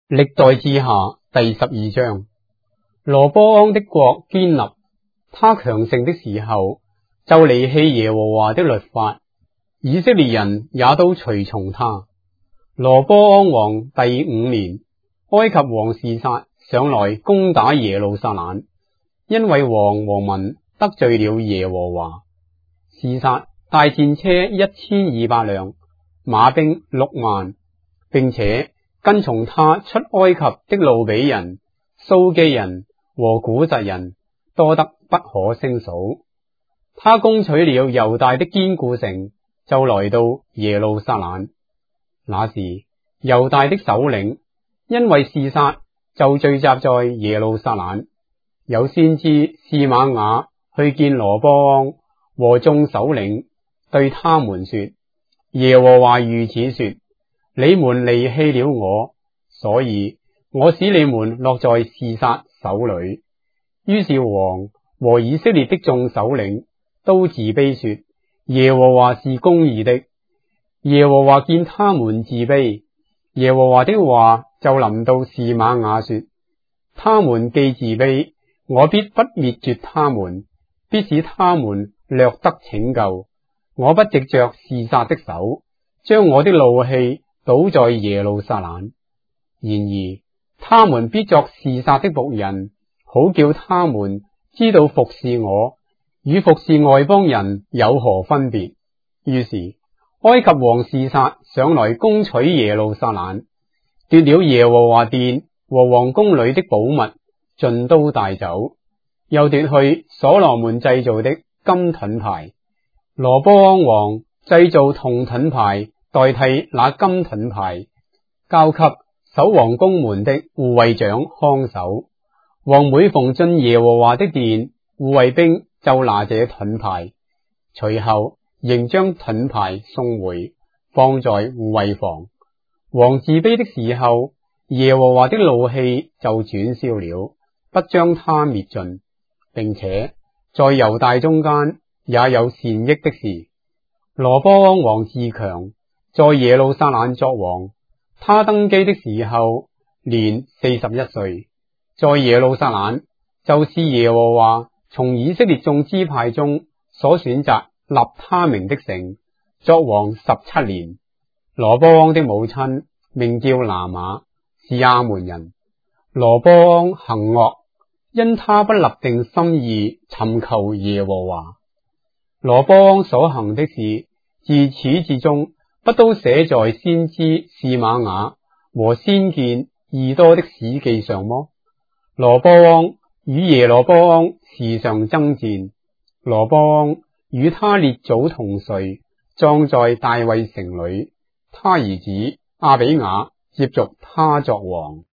歷代志下第12章。羅波安的國堅立，他強盛的時候，就離棄耶和華的律法，以色列人也都隨從他。羅波安王第5年，埃及王示撒上來攻打耶路撒冷，因為王和民得罪了耶和華。示撒帶戰車1200輛，馬兵6萬，並且跟從他出埃及的路比人、蘇基人和古實人多得不可勝數。他攻取了猶大的堅固城，就來到耶路撒冷。那時猶大的首領因為示撒，就聚集在耶路撒冷。有先知示瑪雅去見羅波安和眾首領，對他們說：耶和華如此說，你們離棄了我，所以我使你們落在示撒手裏。於是王和以色列的眾首領都自卑說：耶和華是公義的。耶和華見他們自卑，耶和華的話就臨到示瑪雅說：他們既自卑，我必不滅絕他們，必使他們略得拯救。我不藉着示撒的手，將我的怒氣倒在耶路撒冷。然而他們必作示撒的僕人，好叫他們知道服侍我與服侍外邦人有何分別。於是埃及王示撒上來攻取耶路撒冷，奪了耶和華殿和王宮裏的寶物，盡都帶走，又奪去所羅門製造的金盾牌。羅波安王製造銅盾牌代替那金盾牌，交給守王宮門的護衛長看守。王每逢進耶和華的殿，護衛兵就拿這盾牌，隨後仍將盾牌送回，放在護衛房。王自卑的時候，耶和華的怒氣就轉消了，不將他滅盡，並且在猶大中間也有善益的事。羅波安王自強，在耶路撒冷作王。他登基的時候年41歲，在耶路撒冷，就是耶和華從以色列眾支派中所選擇立他名的城，作王17年。羅波安的母親名叫拿瑪，是亞捫人。羅波安行惡，因他不立定心意尋求耶和華。羅波安所行的事，自始至終不都寫在先知示瑪雅和先見以多的史記上麼？羅波安與耶羅波安時常爭戰，羅波安與他列祖同睡，葬在大衛城裏。他兒子亞比雅接續他作王。